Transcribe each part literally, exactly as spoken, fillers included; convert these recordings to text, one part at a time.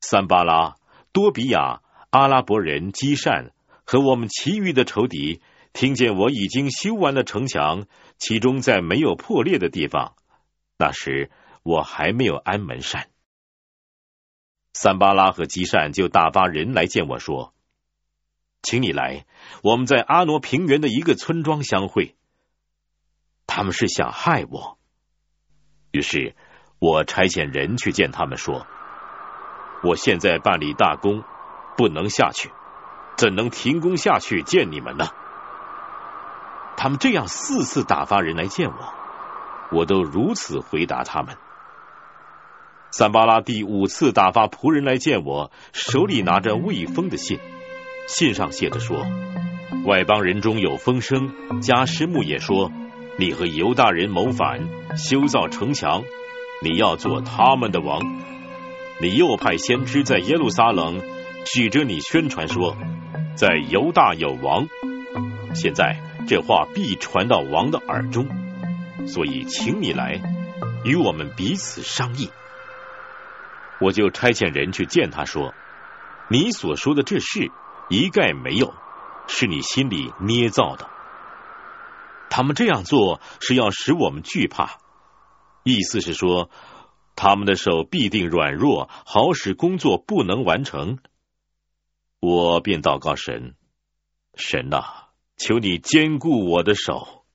散巴拉、多比亚、阿拉伯人基善和我们其余的仇敌听见我已经修完了城墙，其中在没有破裂的地方，那时我还没有安门扇。散巴拉和基善就打发人来见我说，请你来，我们在阿挪平原的一个村庄相会。他们是想害我。于是我差遣人去见他们说，我现在办理大工，不能下去，怎能停工下去见你们呢？他们这样四次打发人来见我，我都如此回答他们。散巴拉第五次打发仆人来见我，手里拿着未封的信，信上写着说，外邦人中有风声，加施木也说，你和犹大人谋反，修造城墙，你要做他们的王。你又派先知在耶路撒冷指着你宣传说，在犹大有王。现在这话必传到王的耳中，所以请你来，与我们彼此商议。我就差遣人去见他说，你所说的这事一概没有，是你心里捏造的。他们这样做是要使我们惧怕，意思是说，他们的手必定软弱，好使工作不能完成。我便祷告神，神啊，求你坚固我的手。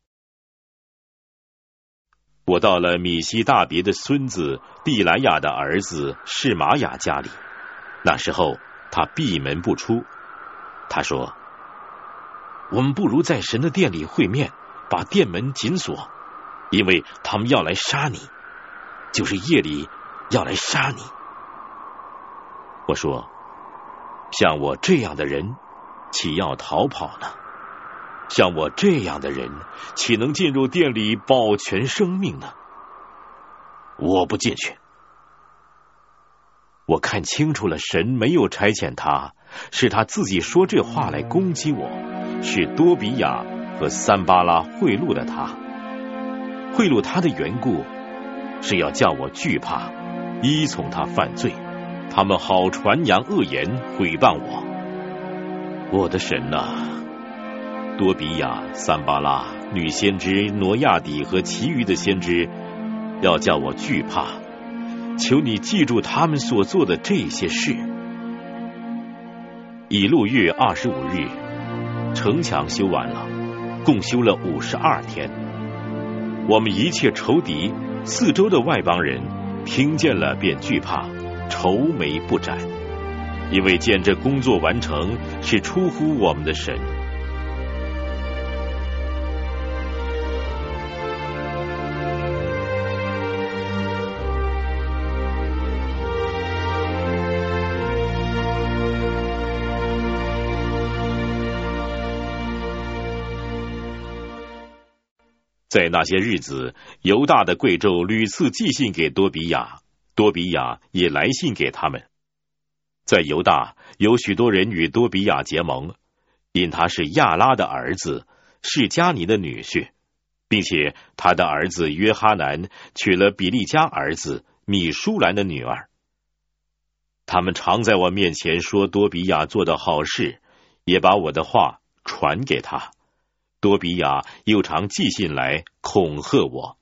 我到了米西大别的孙子毕莱亚的儿子示玛雅家里，那时候他闭门不出。他说，我们不如在神的殿里会面，把殿门紧锁，因为他们要来杀你，就是夜里要来杀你。我说，像我这样的人岂要逃跑呢？像我这样的人岂能进入殿里保全生命呢？我不进去。我看清楚了，神没有差遣他，是他自己说这话来攻击我，是多比亚和散巴拉贿赂了他。贿赂他的缘故，是要叫我惧怕，依从他犯罪，他们好传扬恶言，毁谤我。我的神啊，多比亚、散巴拉、女先知挪亚底和其余的先知，要叫我惧怕，求你记住他们所做的这些事。以路月二十五日，城墙修完了，共修了五十二天。我们一切仇敌、四周的外邦人听见了便惧怕，愁眉不展，因为见这工作完成是出乎我们的神。在那些日子，犹大的贵胄屡次寄信给多比亚，多比亚也来信给他们。在犹大有许多人与多比亚结盟，因他是亚拉的儿子，是加尼的女婿，并且他的儿子约哈南娶了比利家儿子米舒兰的女儿。他们常在我面前说多比亚做的好事，也把我的话传给他。多比亚又常寄信来恐吓我。